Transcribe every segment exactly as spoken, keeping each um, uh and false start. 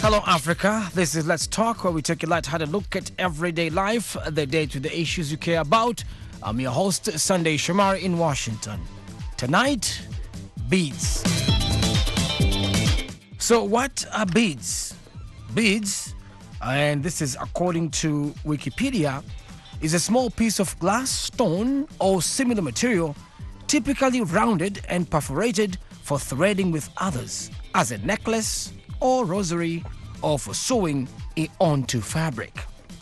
Hello, Africa. This is Let's Talk, where we take a light-hearted look at everyday life, the day-to-day issues you care about. I'm your host, Sunday Shamari in Washington. Tonight, beads. So what are beads? Beads, and this is according to Wikipedia, is a small piece of glass, stone, or similar material, typically rounded and perforated for threading with others, as a necklace or rosary, or for sewing it onto fabric.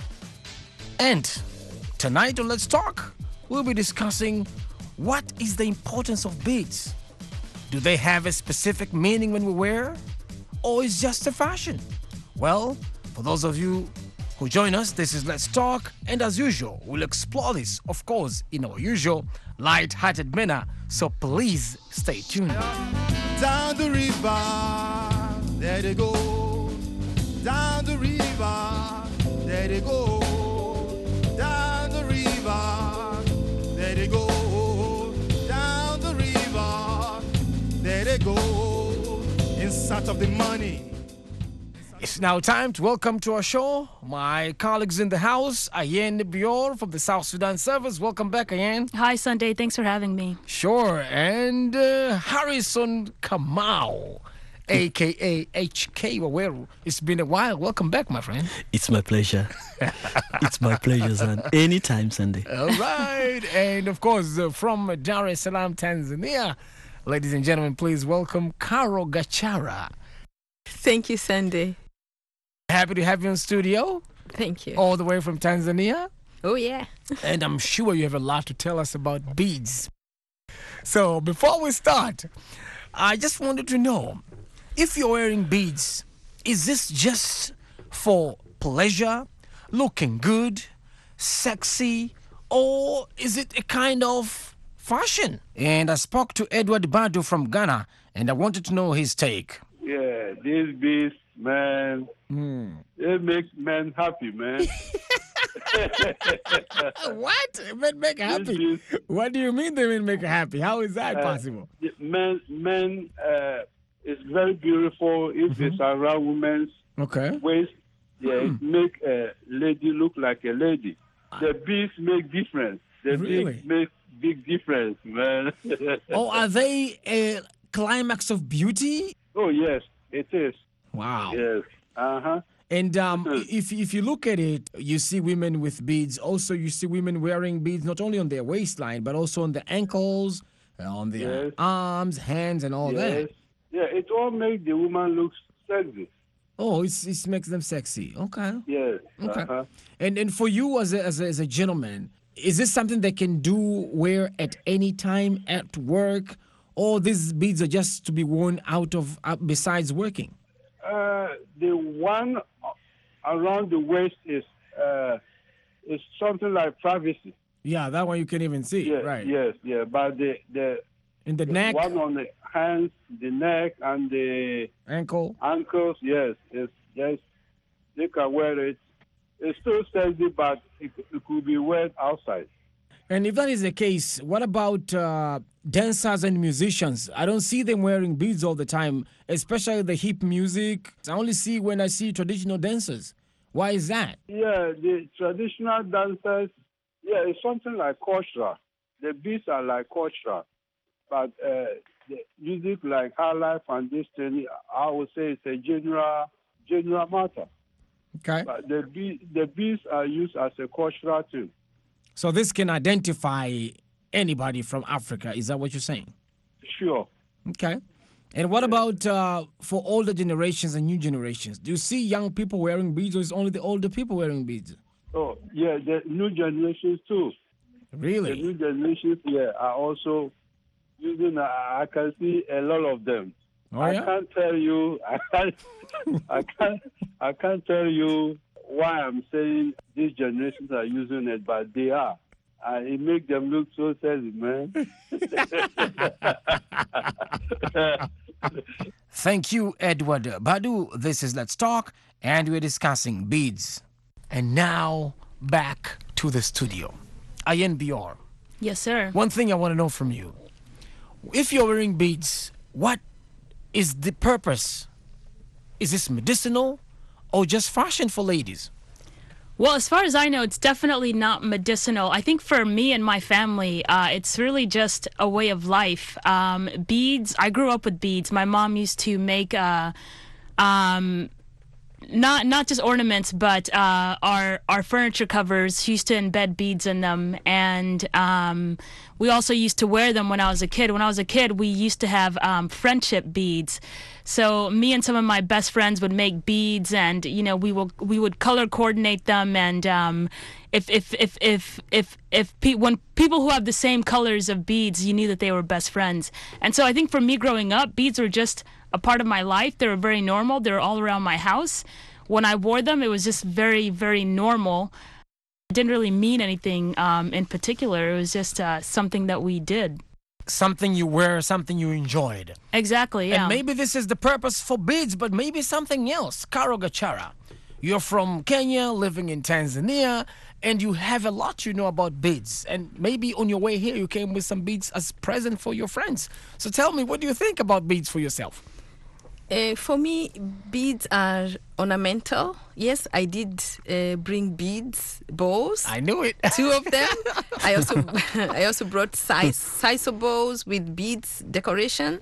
And tonight on Let's Talk, we'll be discussing what is the importance of beads. Do they have a specific meaning when we wear, or is just a fashion? Well, for those of you who join us, this is Let's Talk, and as usual, we'll explore this, of course, in our usual light-hearted manner, so please stay tuned. Down the river, there they go. Down the river, there they go. Down the river, there they go. Down the river, there they go. In search of the money. It's now time to welcome to our show my colleagues in the house, Ayen Bior from the South Sudan Service. Welcome back, Ayen. Hi, Sunday. Thanks for having me. Sure. And uh, Harrison Kamau, a k a. H K Waweru. It's been a while. Welcome back, my friend. It's my pleasure. It's my pleasure, son. Anytime, Sunday. All right. And, of course, uh, from Dar es Salaam, Tanzania, ladies and gentlemen, please welcome Caro Gachara. Thank you, Sunday. Happy to have you in studio. Thank you. All the way from Tanzania. Oh, yeah. And I'm sure you have a lot to tell us about beads. So before we start, I just wanted to know, if you're wearing beads, is this just for pleasure, looking good, sexy, or is it a kind of fashion? And I spoke to Edward Badu from Ghana, and I wanted to know his take. Yeah, these beads, man, Mm. it makes men happy, man. What? Men make happy? What do you mean they will make happy? How is that Uh, possible? Men, men, uh, it's very beautiful if Mm-hmm. it's around women's Okay. waist. Yeah, it make a lady look like a lady. The beads make difference. The Really? beads make big difference, man. Oh, are they a climax of beauty? Oh, yes, it is. Wow. Yes. Uh-huh. And um, Mhm. if if you look at it, you see women with beads. Also, you see women wearing beads not only on their waistline, but also on the ankles, uh, on their Yes. arms, hands, and all Yes. that. Yeah, it all makes the woman look sexy. Oh, it's, it makes them sexy. Okay. Yes. Okay. Uh-huh. And and for you as a, as a as a gentleman, is this something they can do wear at any time at work, or these beads are just to be worn out of uh, besides working? Uh, the one around the waist is uh, is something like privacy. Yeah, that one you can even see. Yes, Right. yes, yeah. But the the, In the the neck, one on the hands, the neck, and the ankle. ankles, yes, it's yes, they can wear it. It's still sexy, but it, it could be worn outside. And if that is the case, what about uh, dancers and musicians? I don't see them wearing beads all the time, especially the hip music. I only see when I see traditional dancers. Why is that? Yeah, the traditional dancers, yeah, it's something like cultural. The beats are like cultural, but uh, the music like high life and this thing, I would say it's a general general matter. Okay. But the beat, the beats are used as a cultural thing. So this can identify anybody from Africa. Is that what you're saying? Sure. Okay. And what about uh, for older generations and new generations? Do you see young people wearing beads, or is only the older people wearing beads? Oh, yeah, the new generations too. The Really? new generations, yeah, are also using. Uh, I can see a lot of them. Oh, I yeah? can't tell you. I can't. I can't. I can't tell you why I'm saying these generations are using it, but they are. And it makes them look so sexy, man. Thank you, Edward Badu. This is Let's Talk, and we're discussing beads. And now, back to the studio. Ayen Bior, Yes, sir. one thing I want to know from you. If you're wearing beads, what is the purpose? Is this medicinal? or just fashion for ladies? Well, as far as I know, it's definitely not medicinal. I think for me and my family, uh, it's really just a way of life. Um, beads, I grew up with beads. My mom used to make uh, um, not not just ornaments, but uh, our our furniture covers. She used to embed beads in them, and um, we also used to wear them when I was a kid. When I was a kid, we used to have um, friendship beads. So me and some of my best friends would make beads, and you know we will we would color coordinate them, and um, if if if if if if pe- when people who have the same colors of beads, you knew that they were best friends. And so I think for me growing up, beads were just a part of my life. They were very normal. They were all around my house. When I wore them, it was just very very normal. It didn't really mean anything um, in particular. It was just uh, something that we did. Something you wear, something you enjoyed. Exactly, yeah. And maybe this is the purpose for beads, but maybe something else. Caro Gachara, you're from Kenya, living in Tanzania, and you have a lot you know about beads. And maybe on your way here, you came with some beads as present for your friends. So tell me, what do you think about beads for yourself? Uh, for me, beads are ornamental. Yes, I did uh, bring beads, bows. I knew it. Two of them. I also I also brought size size of bows with beads decoration.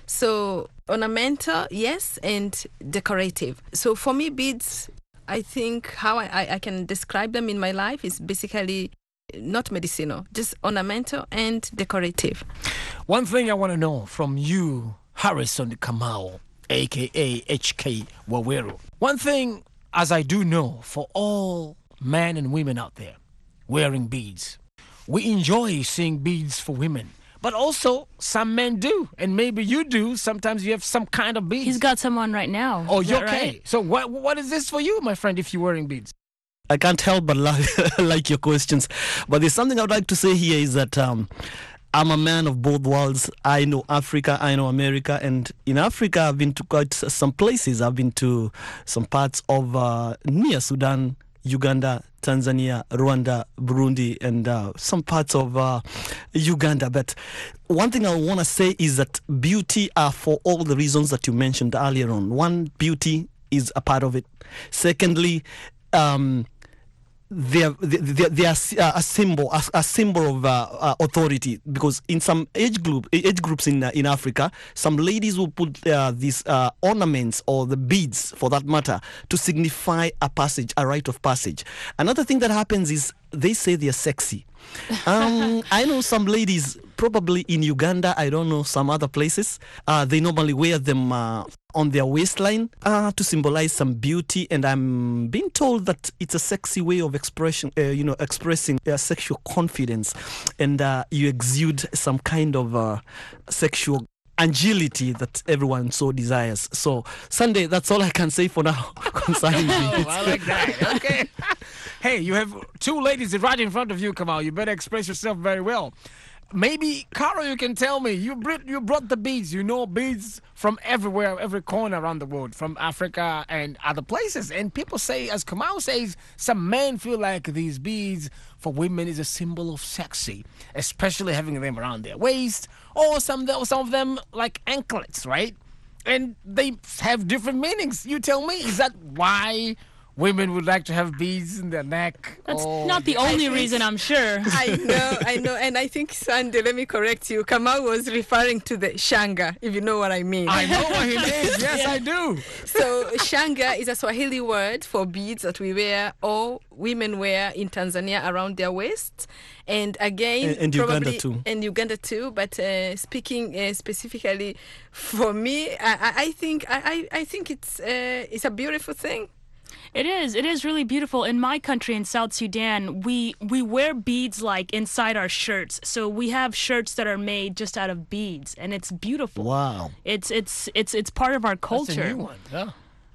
So ornamental, yes, and decorative. So for me, beads, I think how I, I, I can describe them in my life is basically not medicinal, just ornamental and decorative. One thing I want to know from you, Harrison Kamau, a k a. H K Waweru. One thing, as I do know, for all men and women out there wearing beads, we enjoy seeing beads for women. But also, some men do, and maybe you do. Sometimes you have some kind of beads. He's got some on right now. Oh, Is you're that okay. right? So what what is this for you, my friend, if you're wearing beads? I can't help but like, like your questions. But there's something I would like to say here is that um, I'm a man of both worlds. I know Africa, I know America. And in Africa, I've been to quite s- some places. I've been to some parts of uh, near Sudan, Uganda, Tanzania, Rwanda, Burundi, and uh, some parts of uh, Uganda. But one thing I want to say is that beauty are for all the reasons that you mentioned earlier on. One, beauty is a part of it. Secondly, um, they are, they, they, they are a symbol, a, a symbol of uh, uh, authority. Because in some age group, age groups in uh, in Africa, some ladies will put uh, these uh, ornaments or the beads, for that matter, to signify a passage, a rite of passage. Another thing that happens is they say they are sexy. Um, I know some ladies, probably in Uganda, I don't know, some other places, uh, they normally wear them uh, on their waistline uh, to symbolize some beauty. And I'm being told that it's a sexy way of expression, uh, you know, expressing uh, sexual confidence. And uh, you exude some kind of uh, sexual agility that everyone so desires. So, Sunday, that's all I can say for now concerning Oh, beads. I like that. Okay. Hey, you have two ladies right in front of you, Kamal. You better express yourself very well. Maybe, Carol, you can tell me. You brought, you brought the beads. You know beads from everywhere, every corner around the world, from Africa and other places. And people say, as Kamal says, some men feel like these beads for women is a symbol of sexy, especially having them around their waist, or some, some of them like anklets, right? And they have different meanings. You tell me, is that why women would like to have beads in their neck? That's or not the their only ankles? reason, I'm sure. I know, I know, and I think Sunday. Let me correct you. Kamal was referring to the shanga, if you know what I mean. I know what it is. Yes, I do. So shanga is a Swahili word for beads that we wear or women wear in Tanzania around their waists, and again, And- and Uganda probably, too. and Uganda too. But uh, speaking uh, specifically for me, I, I I think I, I I think it's uh, it's a beautiful thing. It is. It is really beautiful. In my country, in South Sudan, we we wear beads like inside our shirts. So we have shirts that are made just out of beads, and it's beautiful. Wow. It's it's it's it's part of our That's culture. a new one. Yeah.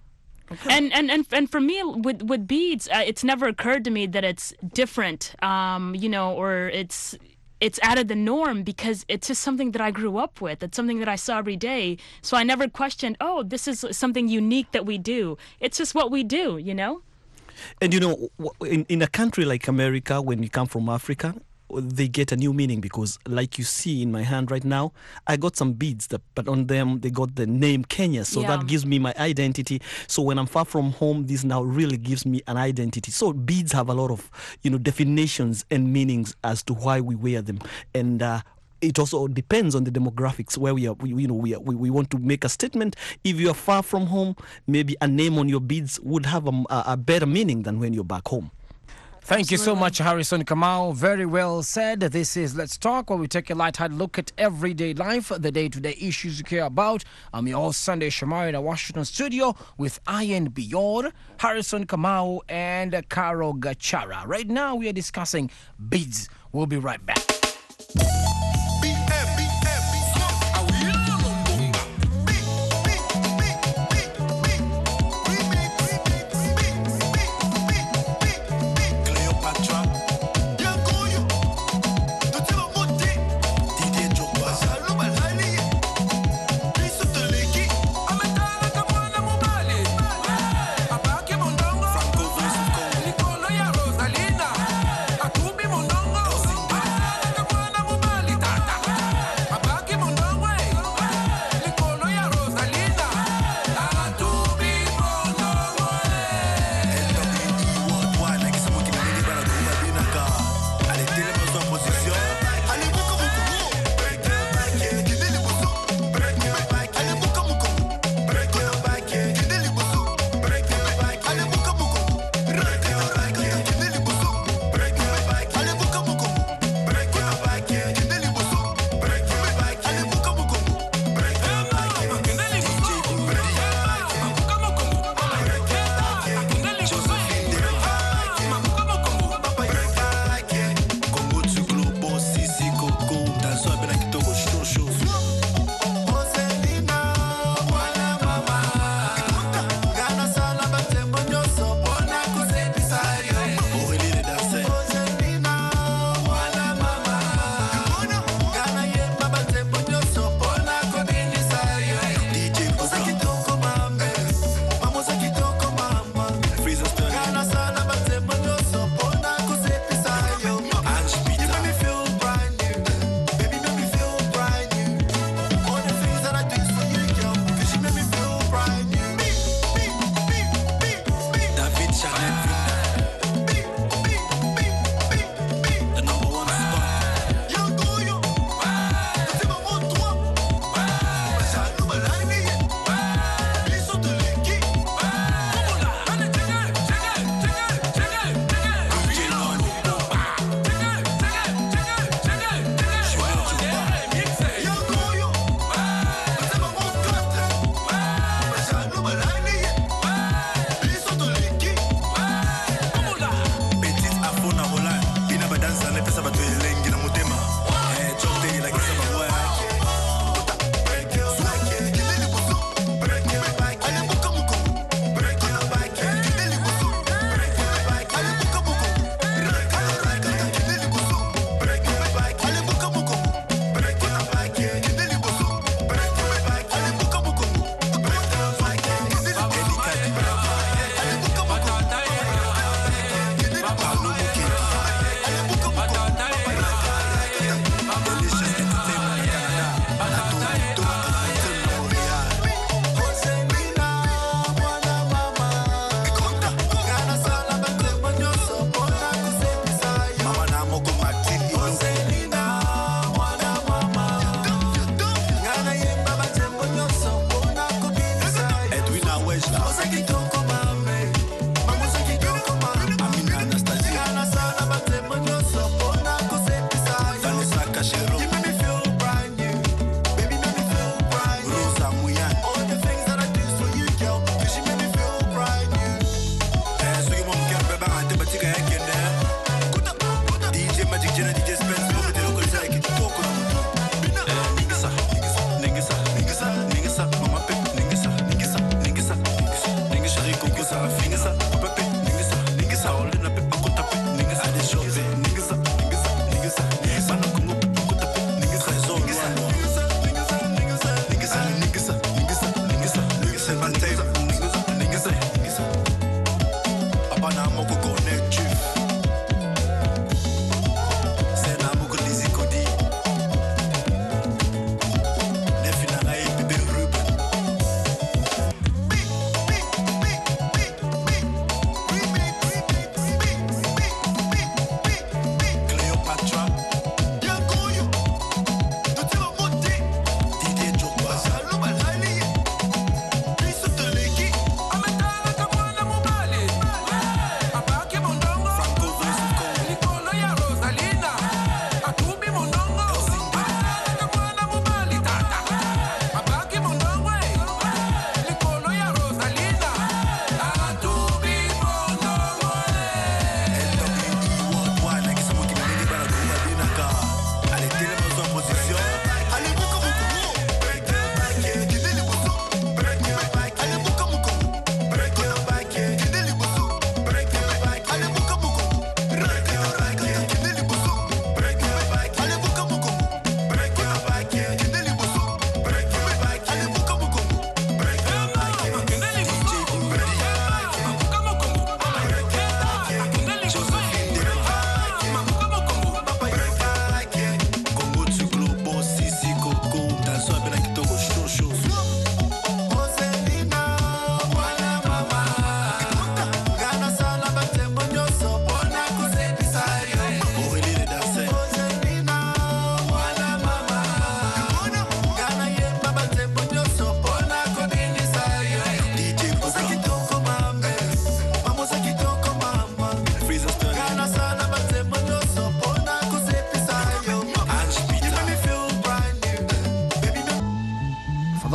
And, and and and for me, with with beads, uh, it's never occurred to me that it's different, um, you know, or it's it's out of the norm, because it's just something that I grew up with. It's something that I saw every day. So I never questioned, oh, this is something unique that we do. It's just what we do, you know? And you know, w- in, in a country like America, when you come from Africa, they get a new meaning, because like you see in my hand right now, I got some beads, that, but on them they got the name Kenya. So Yeah. that gives me my identity. So when I'm far from home, this now really gives me an identity. So beads have a lot of, you know, definitions and meanings as to why we wear them. And uh, it also depends on the demographics where we are. We, you know, we, are, we we want to make a statement. If you are far from home, maybe a name on your beads would have a, a better meaning than when you're back home. Thank you so much, Harrison Kamau. Very well said. This is Let's Talk, where we take a light-hearted look at everyday life, the day-to-day issues you care about. I'm your host, Sunday Shamari, in the Washington studio with Ian Bior, Harrison Kamau, and Caro Gachara. Right now, we are discussing beads. We'll be right back.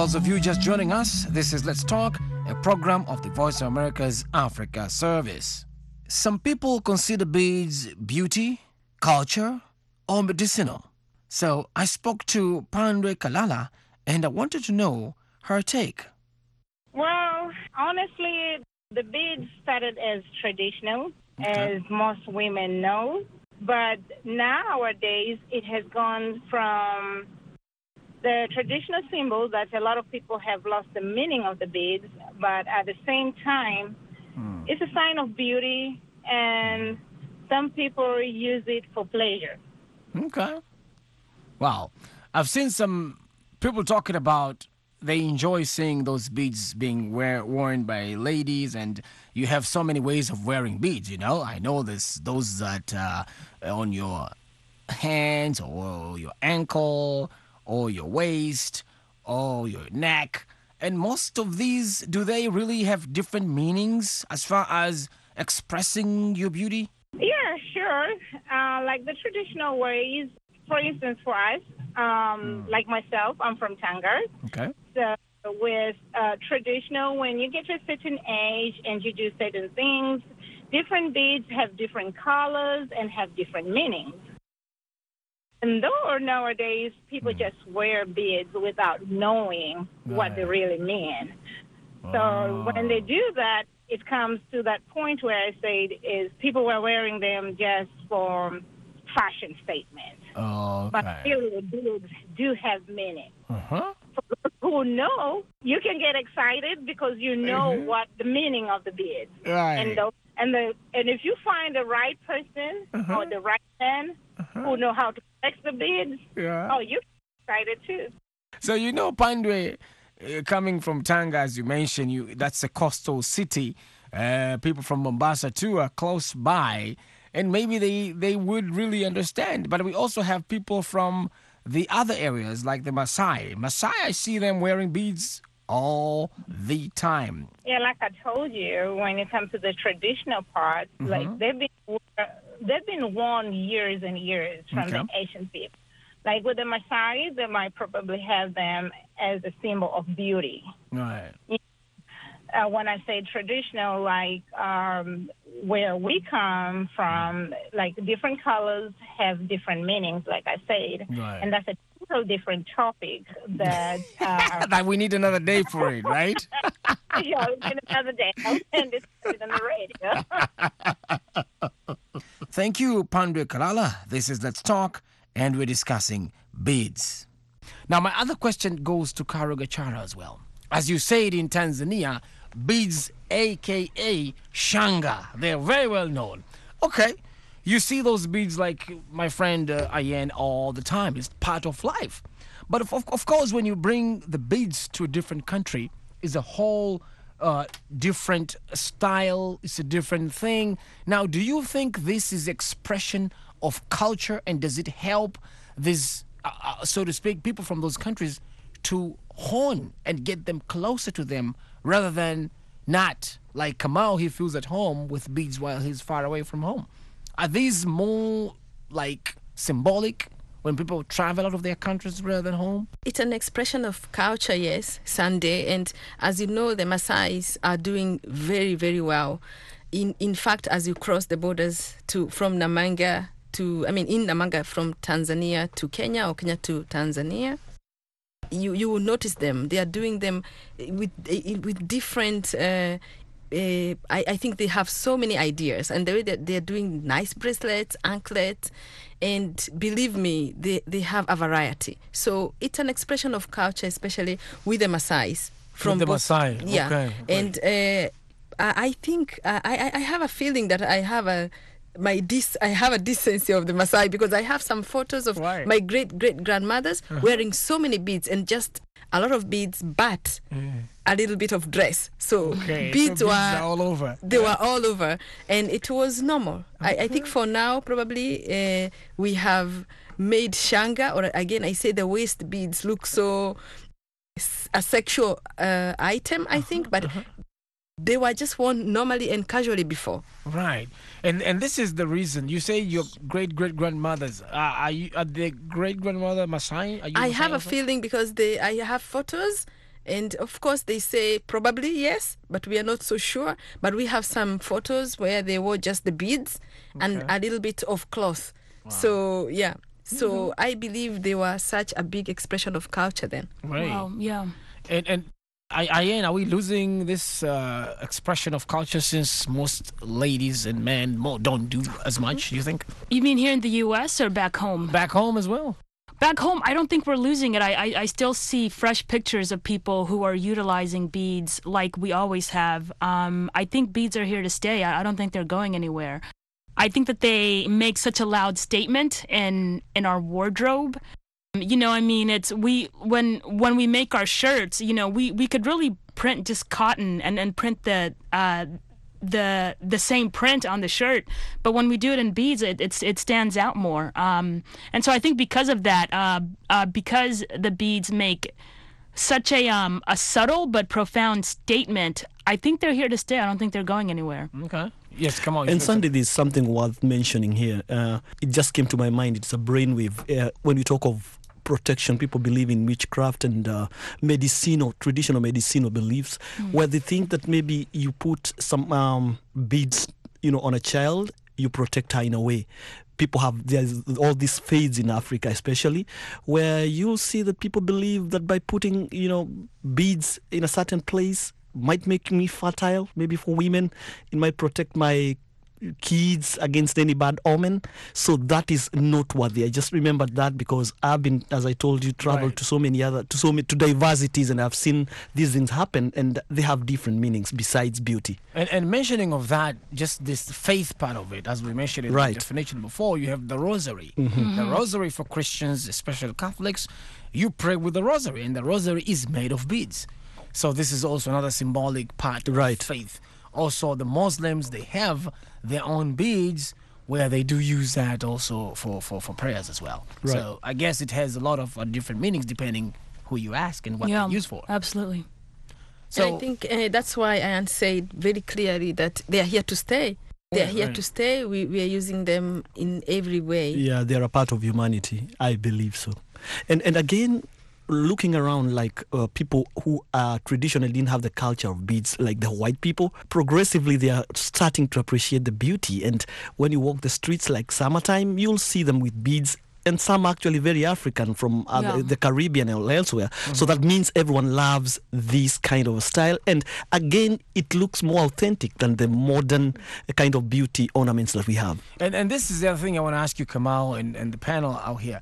those of you just joining us, this is Let's Talk, a program of the Voice of America's Africa Service. Some people consider beads beauty, culture, or medicinal. So I spoke to Pandwe Kalala and I wanted to know her take. Well, honestly, the beads started as traditional, Okay. as most women know. But nowadays, it has gone from the traditional symbol that a lot of people have lost the meaning of the beads, but at the same time, it's a sign of beauty, and some people use it for pleasure. Okay. Wow. I've seen some people talking about they enjoy seeing those beads being wear, worn by ladies, and you have so many ways of wearing beads, you know. I know this those that uh, on your hands or your ankle or your waist or your neck. And most of these, do they really have different meanings as far as expressing your beauty? Yeah, sure. Uh, like the traditional ways, for instance, for us, um, like myself, I'm from Tanga. Okay. So with uh, traditional, when you get to a certain age and you do certain things, different beads have different colors and have different meanings. And though nowadays people just wear beads without knowing what they Right. really mean. So when they do that, it comes to that point where I say is people were wearing them just for fashion statement. Oh, But okay. really, the beads do have meaning. Uh-huh. For those who know, you can get excited because you know what the meaning of the beads. Right. And the, and the and if you find the right person or the right man who know how to flex the beads, Yeah. oh, you're excited too. So you know, Pandwe, uh, coming from Tanga, as you mentioned, you that's a coastal city. Uh, people from Mombasa too are close by, and maybe they they would really understand. But we also have people from the other areas, like the Maasai. Maasai, I see them wearing beads all the time. Yeah, like I told you, when it comes to the traditional part, like they've been they've been worn years and years from the Okay. Asian people. Like with the Maasai, they might probably have them as a symbol of beauty. Right. Uh, when I say traditional, like um, where we come from, like different colors have different meanings, like I said, Right. and that's a total different topic that. Uh, That we need another day for it, right? yeah, in another day, I'll send it on the radio. Thank you, Pandwe Kalala. This is Let's Talk, and we're discussing beads. Now, my other question goes to Karo Gachara as well. As you say it in Tanzania, beads, a k a. Shanga. They're very well known. Okay, you see those beads like my friend uh, Ayen all the time. It's part of life. But of, of, of course, when you bring the beads to a different country, it's a whole uh, different style. It's a different thing. Now, do you think this is expression of culture, and does it help this, uh, uh, so to speak, people from those countries to hone and get them closer to them rather than not like Kamau, he feels at home with beads while he's far away from home? Are these more like symbolic when people travel out of their countries rather than home? It's an expression of culture, yes, Sunday. And as you know, the Maasais are doing very, very well. In in fact, as you cross the borders to from Namanga to, I mean, in Namanga from Tanzania to Kenya or Kenya to Tanzania, you you will notice them. They are doing them with with different. Uh, uh, I, I think they have so many ideas, and the way that they're doing nice bracelets, anklets, and believe me, they, they have a variety. So it's an expression of culture, especially with the Maasais. From the both- Maasai, yeah. okay, And uh, I, I think uh, I, I have a feeling that I have a my dis I have a decency of the Maasai because I have some photos of Right. my great great grandmothers wearing so many beads and just a lot of beads, but a little bit of dress. So Okay, so beads beads were are all over. They were all over, and it was normal. I, I think for now, probably uh, we have made shanga, or again, I say the waist beads look so s- a sexual uh, item. I think, but they were just worn normally and casually before. Right, and and this is the reason you say your great great grandmothers. Uh, are you are the great grandmother Maasai? Are you I Maasai have a also? feeling because they, I have photos, And of course, they say probably yes, but we are not so sure. But we have some photos where they wore just the beads and a little bit of cloth. So, yeah. So I believe they were such a big expression of culture then. Right. Wow, yeah. And, and I, Ian, are we losing this uh, expression of culture since most ladies and men more don't do as much, you think? You mean here in the U S or back home? Back home as well? Back home, I don't think we're losing it. I, I, I still see fresh pictures of people who are utilizing beads like we always have. Um, I think beads are here to stay. I, I don't think they're going anywhere. I think that they make such a loud statement in in our wardrobe. You know, I mean, it's we when when we make our shirts, you know, we, we could really print just cotton and, and print the uh, the the same print on the shirt, but when we do it in beads, it it's, it stands out more. Um, and so I think because of that, uh, uh, because the beads make such a um a subtle but profound statement, I think they're here to stay. I don't think they're going anywhere. Okay. Yes, come on. And Sandy, there's something worth mentioning here. Uh, it just came to my mind. It's a brainwave. Uh, when we talk of protection, people believe in witchcraft and uh, medicinal, traditional medicinal beliefs, mm. where they think that maybe you put some um, beads, you know, on a child, you protect her in a way. People have, there's all these faiths in Africa especially, where you'll see that people believe that by putting, you know, beads in a certain place might make me fertile, maybe for women. It might protect my kids against any bad omen. So that is noteworthy. I just remembered that because I've been, as I told you, traveled Right. to so many other, to so many, to diversities, and I've seen these things happen, and they have different meanings besides beauty. And, and mentioning of that, just this faith part of it, as we mentioned in Right. the definition before, you have the rosary. The rosary for Christians, especially Catholics, you pray with the rosary, and the rosary is made of beads. So this is also another symbolic part Right. of faith. Also, the Muslims, they have their own beads where they do use that also for, for, for prayers as well. Right. So I guess it has a lot of uh, different meanings depending who you ask and what yeah, they're used for. absolutely. So And I think uh, that's why I said very clearly that they are here to stay. They are here Right. to stay. We, we are using them in every way. Yeah, they're a part of humanity. I believe so. And and again, looking around, like uh, people who uh, traditionally didn't have the culture of beads, like the white people, progressively they are starting to appreciate the beauty. And when you walk the streets like summertime, you'll see them with beads. And some actually very African from other, Yeah. the Caribbean or elsewhere. So that means everyone loves this kind of style. And again, it looks more authentic than the modern kind of beauty ornaments that we have. And and this is the other thing I want to ask you, Kamal, and, and the panel out here.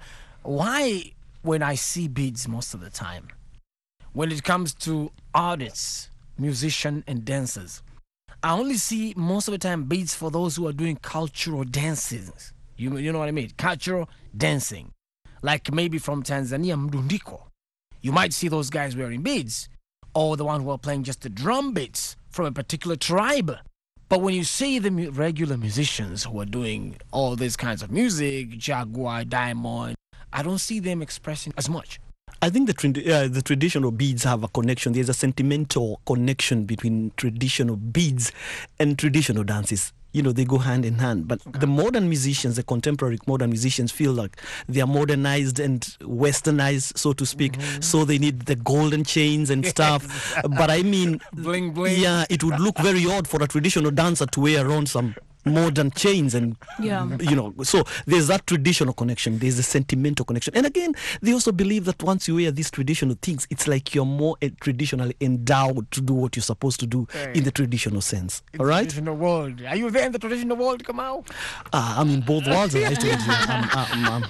Why, when I see beads most of the time, when it comes to artists, musicians, and dancers, I only see most of the time beads for those who are doing cultural dances. You, you know what I mean? Cultural dancing. Like maybe from Tanzania, Mdundiko. You might see those guys wearing beads, or the one who are playing just the drum beats from a particular tribe. But when you see the mu- regular musicians who are doing all these kinds of music, Jaguar, Diamond, I don't see them expressing as much. I think the trad- uh, the traditional beads have a connection. There's a sentimental connection between traditional beads and traditional dances. You know, they go hand in hand. But the modern musicians, the contemporary modern musicians, feel like they are modernized and westernized, so to speak. So they need the golden chains and stuff. But I mean, Bling, bling. yeah, it would look very odd for a traditional dancer to wear around some modern chains and Yeah. you know, so there's that traditional connection, there's a sentimental connection. And again, they also believe that once you wear these traditional things, it's like you're more uh, traditionally endowed to do what you're supposed to do Right. in the traditional sense. In All the right, traditional world. Are you there in the traditional world, Kamal? uh, I'm in both worlds, as I told you. I'm, I'm,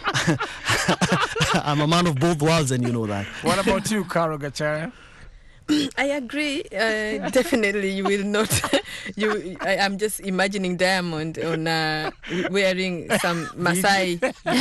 I'm, I'm a man of both worlds, and you know that. What about you, Karo Gachara? I agree. Uh, definitely, you will not. you, I, I'm just imagining Diamond on uh, wearing some Maasai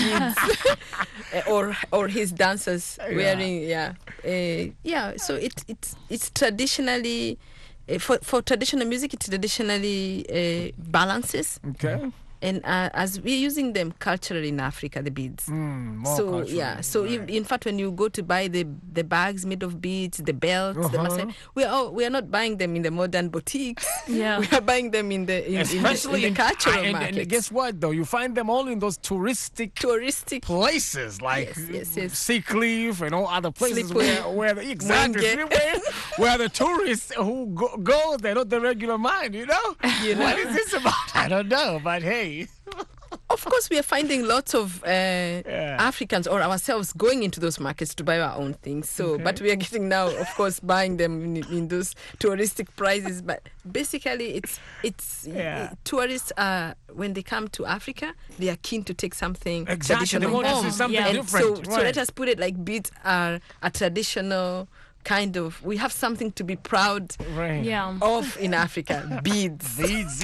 beads, or or his dancers wearing yeah uh, yeah. So it it's it's traditionally uh, for for traditional music. It traditionally uh, balances. Okay. and uh, as we're using them culturally in Africa, the beads. Mm, more so cultural, yeah, so right. in, in fact, when you go to buy the the bags made of beads, the belts, the Uh-huh. massa- we are all, we are not buying them in the modern boutiques. Yeah. We are buying them in the in, in the, Especially in the cultural and, markets. and guess what though? You find them all in those touristic touristic places like Yes, yes, yes. Sea Cliff and all other places Slipway. where, where the, exactly Mwenge. Slipway, where the tourists who go, go, they're not the regular mind, you know? You know? What is this about? I don't know, but hey. Of course, we are finding lots of uh, Africans or ourselves going into those markets to buy our own things. So, Okay. but we are getting now, of course, buying them in, in those touristic prices. But basically, it's it's Yeah. uh, tourists are when they come to Africa, they are keen to take something Exactly, traditional they want to see home. something Yeah. And different. So, so right. let us put it like beads are a traditional kind of. We have something to be proud Right. Yeah. of in Africa. Beads. Beads.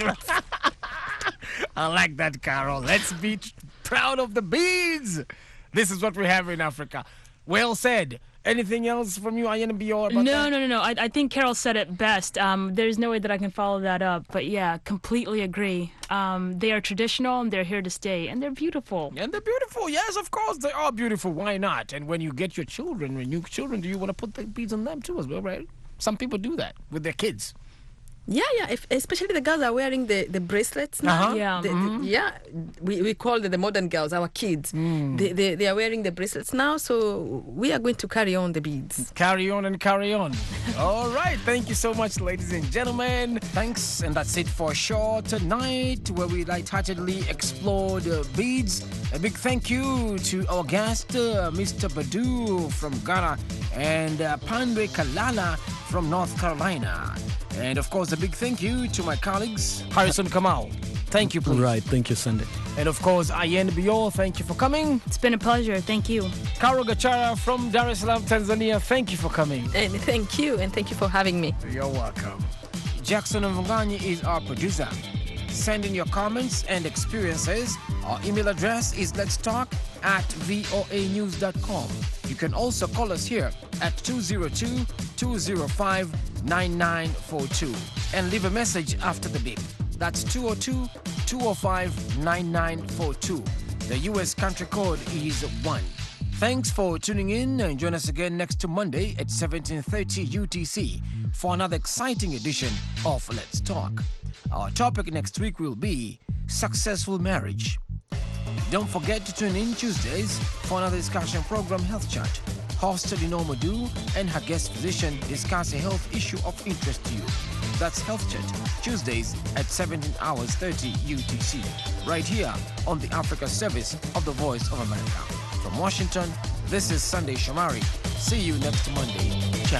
I like that, Carol. Let's be t- proud of the beads. This is what we have in Africa. Well said. Anything else from you, Ayan Bior, about No, that? no, no, no. I, I think Carol said it best. Um, there's no way that I can follow that up. But yeah, completely agree. Um, they are traditional and they're here to stay, and they're beautiful. And they're beautiful. Yes, of course, they are beautiful. Why not? And when you get your children, when you children, do you want to put the beads on them too as well, right? Some people do that with their kids. Yeah, yeah. If, especially the girls are wearing the, the bracelets now. Uh-huh. Yeah. The- the- yeah. We, we call the, the modern girls, our kids. They, they, they are wearing the bracelets now, so we are going to carry on the beads. Carry on and carry on. All right. Thank you so much, ladies and gentlemen. Thanks. And that's it for Shaw tonight, where we lightheartedly explored uh, beads. A big thank you to our guest, uh, Mister Badu from Ghana, and uh, Pandwe Kalala from North Carolina. And of course, a big thank you to my colleagues, Harrison Kamau. Thank you, please. Right. Thank you, Sunday. And of course, Ayen Bior, thank you for coming. It's been a pleasure. Thank you. Karo Gachara from Dar es Salaam, Tanzania, thank you for coming. And thank you, and thank you for having me. You're welcome. Jackson Mvunganyi is our producer. Send in your comments and experiences. Our email address is let's talk at voa news dot com. You can also call us here at two zero two, two zero five, nine nine four two and leave a message after the beep. That's two zero two, two zero five, nine nine four two. The U S country code is one. Thanks for tuning in and join us again next to Monday at seventeen thirty U T C for another exciting edition of Let's Talk. Our topic next week will be successful marriage. Don't forget to tune in Tuesdays for another discussion program, Health Chat. Hosted in Omodu and her guest physician discuss a health issue of interest to you. That's Health Chat, Tuesdays at seventeen hours thirty U T C, right here on the Africa service of the Voice of America. From Washington, this is Sunday Shomari. See you next Monday. Ciao.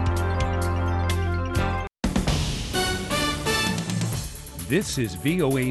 This is V O A